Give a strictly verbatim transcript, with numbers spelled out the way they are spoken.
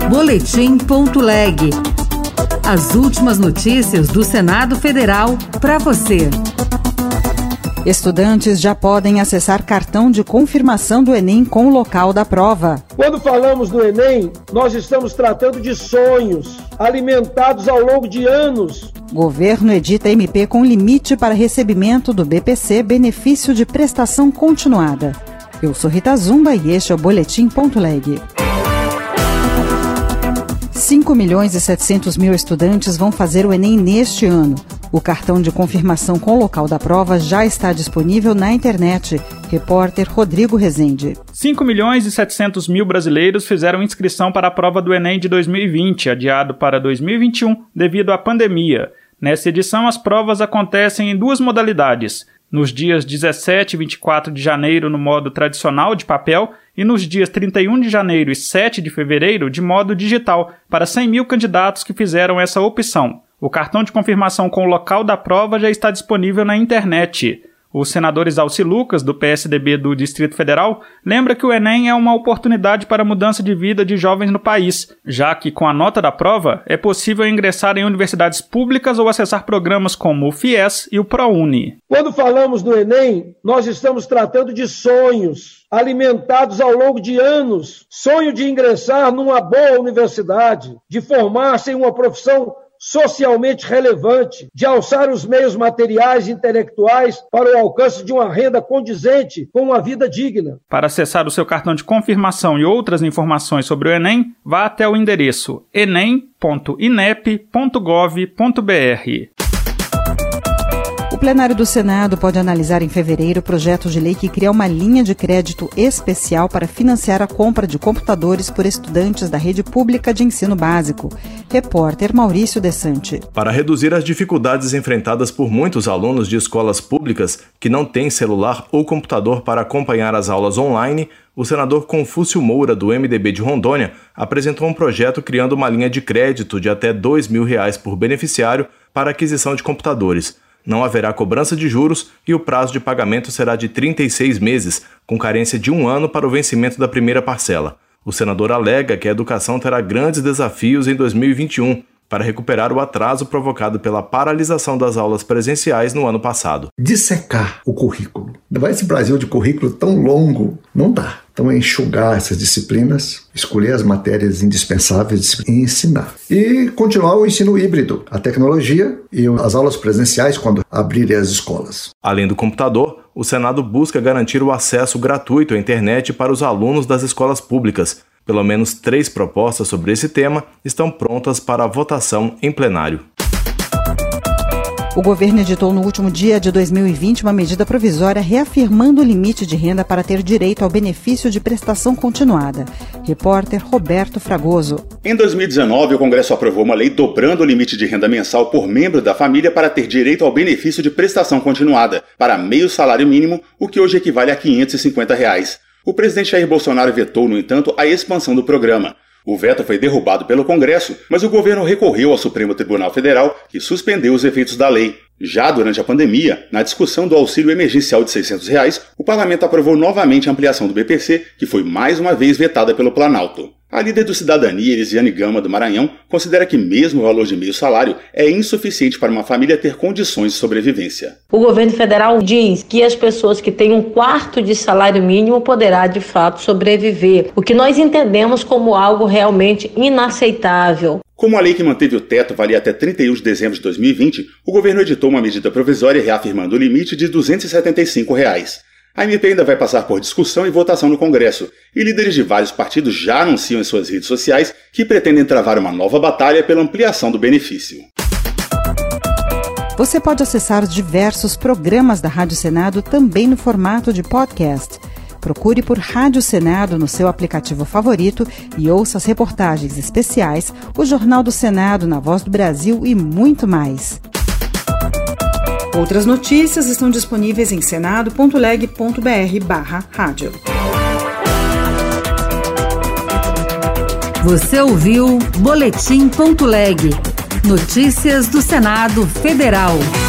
boletim ponto leg. As últimas notícias do Senado Federal para você. Estudantes já podem acessar cartão de confirmação do Enem com o local da prova. Quando falamos do Enem, nós estamos tratando de sonhos alimentados ao longo de anos. Governo edita M P com limite para recebimento do B P C, benefício de prestação continuada. Eu sou Rita Zumba e este é o boletim ponto leg. cinco milhões e setecentos mil estudantes vão fazer o Enem neste ano. O cartão de confirmação com o local da prova já está disponível na internet. Repórter Rodrigo Rezende. cinco milhões e setecentos mil brasileiros fizeram inscrição para a prova do Enem de dois mil e vinte, adiado para dois mil e vinte e um devido à pandemia. Nessa edição, as provas acontecem em duas modalidades. Nos dias dezessete e vinte e quatro de janeiro no modo tradicional de papel e nos dias trinta e um de janeiro e sete de fevereiro de modo digital, para cem mil candidatos que fizeram essa opção. O cartão de confirmação com o local da prova já está disponível na internet. O senador Exalci Lucas, do P S D B do Distrito Federal, lembra que o Enem é uma oportunidade para a mudança de vida de jovens no país, já que, com a nota da prova, é possível ingressar em universidades públicas ou acessar programas como o FIES e o ProUni. Quando falamos do Enem, nós estamos tratando de sonhos alimentados ao longo de anos. Sonho de ingressar numa boa universidade, de formar-se em uma profissão socialmente relevante, de alçar os meios materiais e intelectuais para o alcance de uma renda condizente com uma vida digna. Para acessar o seu cartão de confirmação e outras informações sobre o Enem, vá até o endereço enem ponto inep ponto gov ponto br. O plenário do Senado pode analisar em fevereiro o projeto de lei que cria uma linha de crédito especial para financiar a compra de computadores por estudantes da rede pública de ensino básico. Repórter Maurício Desante. Para reduzir as dificuldades enfrentadas por muitos alunos de escolas públicas que não têm celular ou computador para acompanhar as aulas online, o senador Confúcio Moura, do M D B de Rondônia, apresentou um projeto criando uma linha de crédito de até dois mil reais por beneficiário para aquisição de computadores. Não haverá cobrança de juros e o prazo de pagamento será de trinta e seis meses, com carência de um ano para o vencimento da primeira parcela. O senador alega que a educação terá grandes desafios em dois mil e vinte e um para recuperar o atraso provocado pela paralisação das aulas presenciais no ano passado. Dissecar o currículo. Levar esse Brasil de currículo tão longo, não dá. Então é enxugar essas disciplinas, escolher as matérias indispensáveis e ensinar. E continuar o ensino híbrido, a tecnologia e as aulas presenciais quando abrirem as escolas. Além do computador, o Senado busca garantir o acesso gratuito à internet para os alunos das escolas públicas. Pelo menos três propostas sobre esse tema estão prontas para a votação em plenário. O governo editou no último dia de dois mil e vinte uma medida provisória reafirmando o limite de renda para ter direito ao benefício de prestação continuada. Repórter Roberto Fragoso. Em dois mil e dezenove, o Congresso aprovou uma lei dobrando o limite de renda mensal por membro da família para ter direito ao benefício de prestação continuada, para meio salário mínimo, o que hoje equivale a quinhentos e cinquenta reais. O presidente Jair Bolsonaro vetou, no entanto, a expansão do programa. O veto foi derrubado pelo Congresso, mas o governo recorreu ao Supremo Tribunal Federal, que suspendeu os efeitos da lei. Já durante a pandemia, na discussão do auxílio emergencial de seiscentos reais, o parlamento aprovou novamente a ampliação do B P C, que foi mais uma vez vetada pelo Planalto. A líder do Cidadania, Elisiane Gama, do Maranhão, considera que mesmo o valor de meio salário é insuficiente para uma família ter condições de sobrevivência. O governo federal diz que as pessoas que têm um quarto de salário mínimo poderá, de fato, sobreviver, o que nós entendemos como algo realmente inaceitável. Como a lei que manteve o teto valia até trinta e um de dezembro de dois mil e vinte, o governo editou uma medida provisória reafirmando o limite de duzentos e setenta e cinco reais. A M P ainda vai passar por discussão e votação no Congresso, e líderes de vários partidos já anunciam em suas redes sociais que pretendem travar uma nova batalha pela ampliação do benefício. Você pode acessar os diversos programas da Rádio Senado também no formato de podcast. Procure por Rádio Senado no seu aplicativo favorito e ouça as reportagens especiais, o Jornal do Senado na Voz do Brasil e muito mais. Outras notícias estão disponíveis em senado ponto leg ponto br barra rádio. Você ouviu boletim ponto leg. Notícias do Senado Federal.